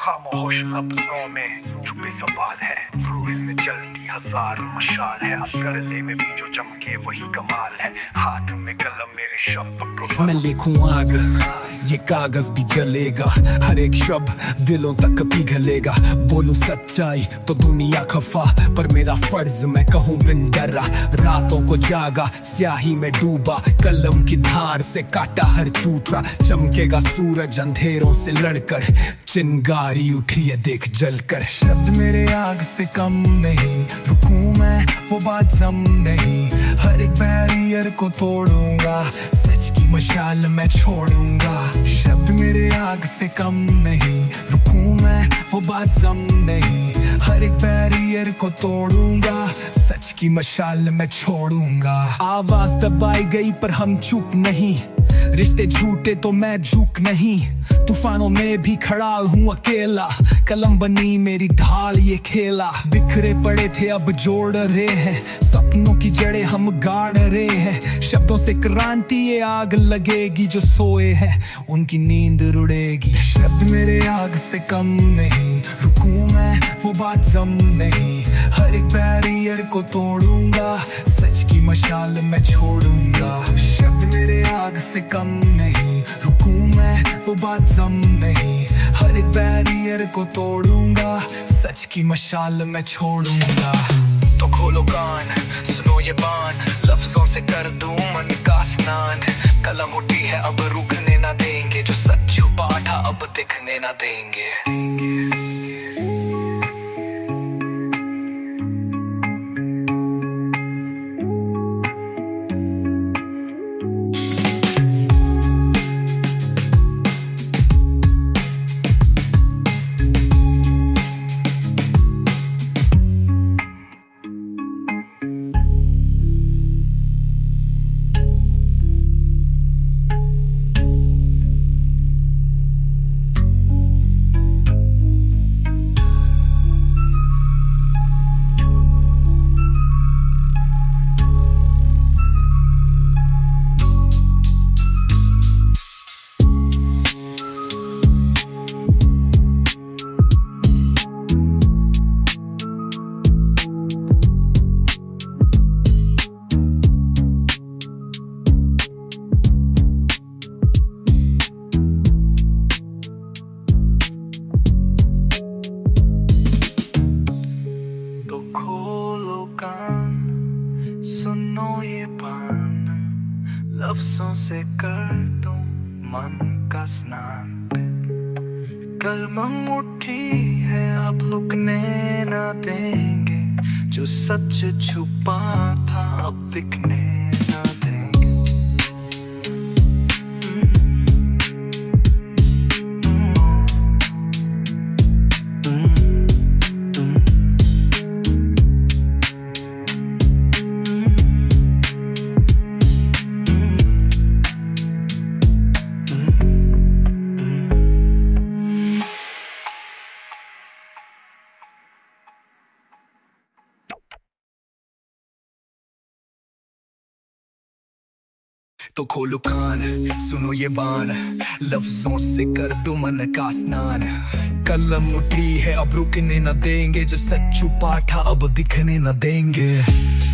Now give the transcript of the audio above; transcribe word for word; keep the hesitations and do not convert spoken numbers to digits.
खामोश लफ्जों में छुपे सवाल है, रूह में जलती हजार मशाल है। अब गले में भी जो चमके वही कमाल है, हाथ में कलम मेरे शब्द। मैं लिखूं आग ये कागज भी जलेगा, हर एक शब्द दिलों तक पिघलेगा। बोलूं सच्चाई तो दुनिया खफा, पर मेरा फर्ज मैं कहूं बिन डरा। रातों को जागा स्याही में डूबा, कलम की धार से काटा हर चूठा। चमकेगा सूरज अंधेरों से लड़कर, चिंगारी उठी है देख जलकर। शब्द मेरे आग से कम नहीं, रुकूं मैं वो बात जम नहीं। हर एक बैरियर को तोड़ूंगा, सच की मशाल मैं छोड़ूंगा। शब्द मेरे आग से कम नहीं, रुकूं मैं वो बात जम नहीं। हर एक बैरियर को तोड़ूंगा, सच की मशाल मैं छोड़ूंगा। आवाज दबाई गई पर हम चुप नहीं, रिश्ते झूठे तो मैं झुक नहीं। तूफानों में भी खड़ा हूँ अकेला, कलम बनी मेरी ढाल ये खेला। बिखरे पड़े थे अब जोड़ रहे हैं, सपनों की जड़ें हम गाड़ रहे हैं। शब्दों से क्रांति ये आग लगेगी, जो सोए हैं उनकी नींद रुड़ेगी। शब्द मेरे आग से कम नहीं, रुकूं मैं वो बात जम नहीं। हर एक बैरियर को तोड़ूंगा, सच की मशाल मैं छोड़ूंगा। शब्द मेरे आग से कम नहीं, रुकूं मैं वो बात जम नहीं। हर एक बैरियर को तोड़ूंगा, सच की मशाल मैं छोड़ूंगा। तो खोलो कान सुनो ये बान, लफ्जों से कर दूं मन का स्नान। कलम उठी है अब रुकने ना देंगे, जो सच छुपा था अब दिखने ना देंगे। लफ्जों से कर दूं मन का स्नान। कलम उठी है अब रुकने ना देंगे, जो सच छुपा था अब दिखने ना देंगे। तो खोलो कान सुनो ये बान, लफ्जों से कर दो मन का स्नान। कलम उठी है अब रुकने न देंगे, जो सच छुपा था अब दिखने न देंगे।